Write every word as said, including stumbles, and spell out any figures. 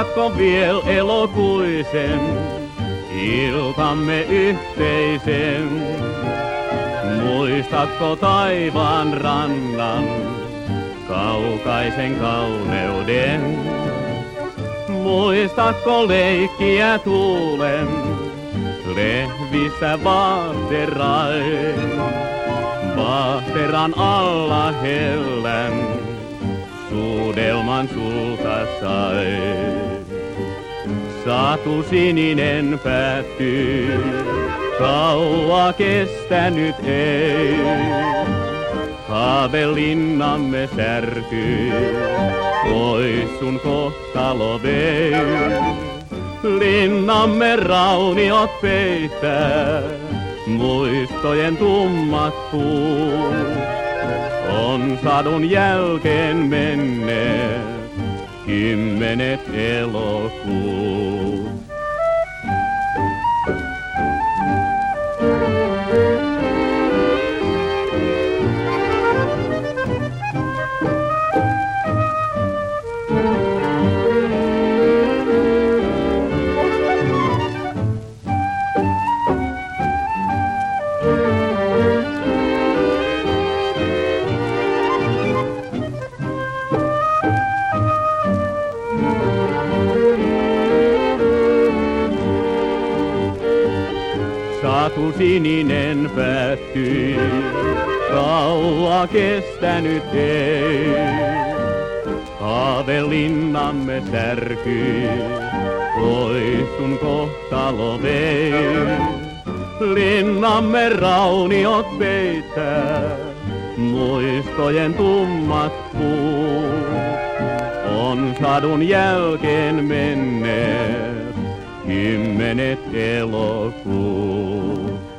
Muistatko viel elokuisen iltamme yhteisen? Muistatko taivaan rannan kaukaisen kauneuden? Muistatko leikkiä tuulen lehvissä vaahterain? Vaahteran alla hellän suudelman sulta sai. Satu sininen päättyy, kauaa kestänyt ei. Haavelinnamme särkyy, pois sun kohtalo vei. Linnamme rauniot peittää, muistojen tummat puut. On sadun jälkeen menneet kymmenet elokuut. Satu sininen päättyi, kauaa kestänyt ei. Haavelinnamme särkyi, pois sun kohtalo vei. Linnamme rauniot peittää, muistojen tummat puut. On sadun jälkeen menneet kymmenet elokuut.